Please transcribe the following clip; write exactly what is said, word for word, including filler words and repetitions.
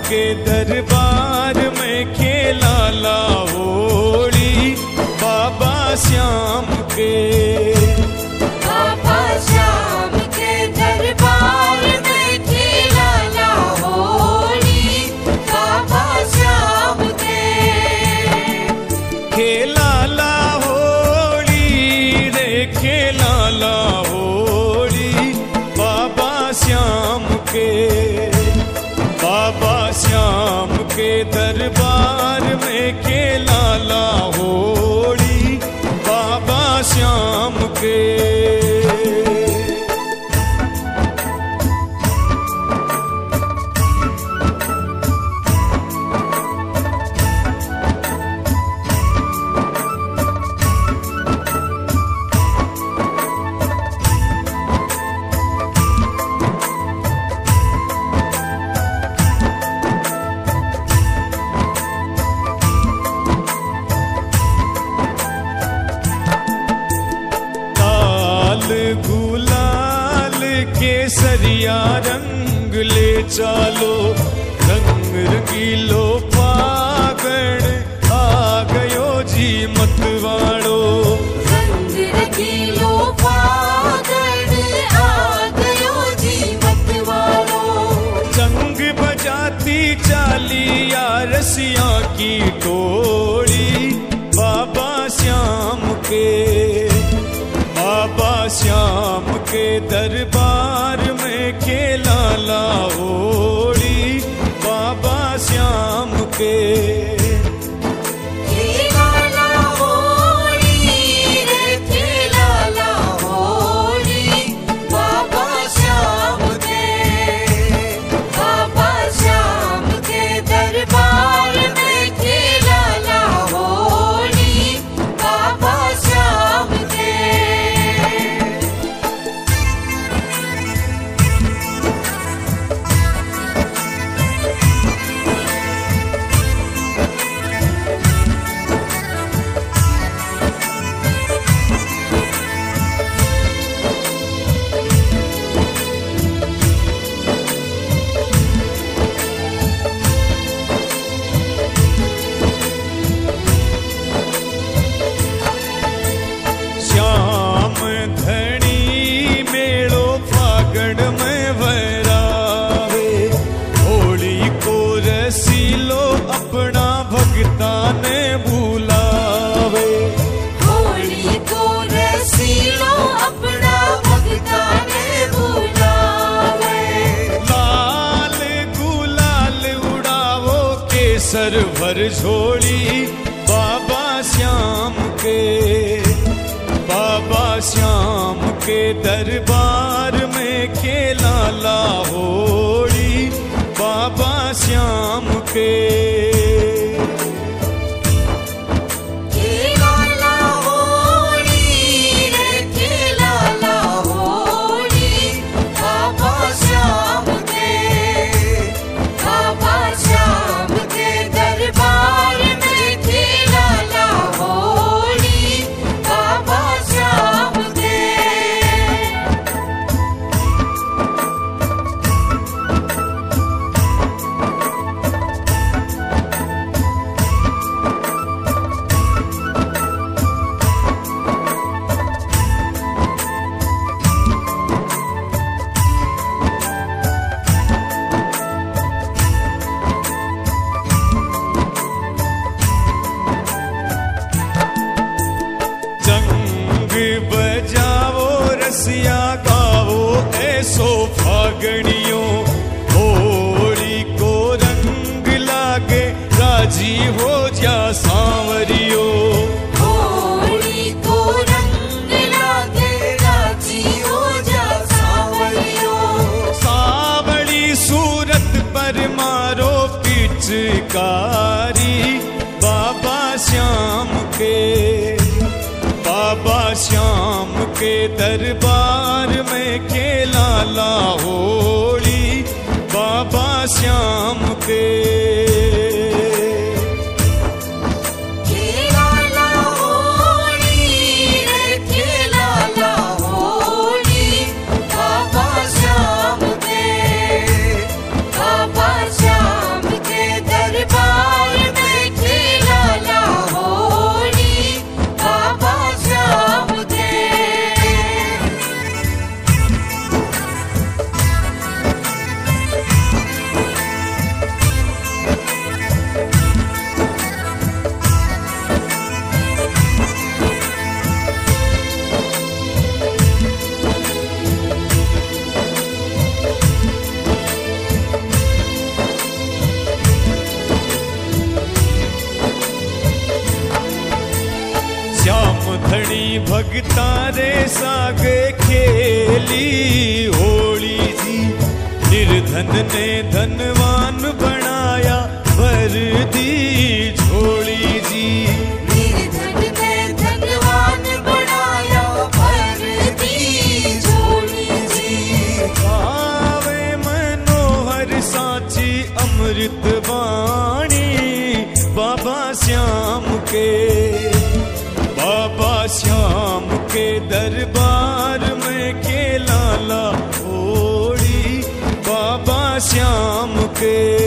के दरबार में खेला ला होली बाबा श्याम के। बाबा श्याम के दरबार में खेला ला होली बाबा श्याम के। खेला ला होली रे खेला ला होली बाबा श्याम के। बाबा श्याम के दरबार में खेला ला होली बाबा श्याम के। गुलाल केसरिया रंग ले चालो रंग रंगीलो फागण आ गयो जी मतवाड़ो। रंग रंगीलो फागण आ गयो जी मतवाड़ो। जंग बजाती चालिया रसिया की टोली बाबा श्याम के। बाबा श्याम के दरबार में खेला ला होली बाबा श्याम के। खेला ला होली रे खेला ला होली बाबा श्याम के। बाबा श्याम के दरबार में खेला ला होली बाबा श्याम के। श्याम धनी मेड़ो फागण में वैरावे होली को रसीलो अपना भगता ने बुलावे। होली को रसीलो अपना भगता ने बुलावे। लाल गुलाल उड़ावो केसर भर झोली बाबा श्याम के। बाबा श्याम के दरबार में खेला ला होली बाबा श्याम के। खेला ला होली रे खेला ला होली बाबा श्याम के। बाबा श्याम के दरबार में खेला ला होली बाबा श्याम के। जंग बजाओ रसिया गाओ ऐसो फागणियों होली को रंग लागे राजी हो जा सांवरियो। होली को रंग लागे राजी हो जा सांवरियो। सावली सूरत पर मारो पिचकारी बाबा श्याम के। बाबा श्याम के दरबार में खेला ला होली बाबा श्याम के। खेला ला होली रे खेला ला होली बाबा श्याम के। बाबा श्याम भगतारे सागे खेली होली जी। निर्धन ने धनवान बनाया भर दी झोली जी। निर्धन ने धनवान बनाया भर दी झोली जी। आवे मनोहर साची अमृत वाणी बाबा श्याम के। बाबा श्याम के दरबार में के लाला होली बाबा श्याम के।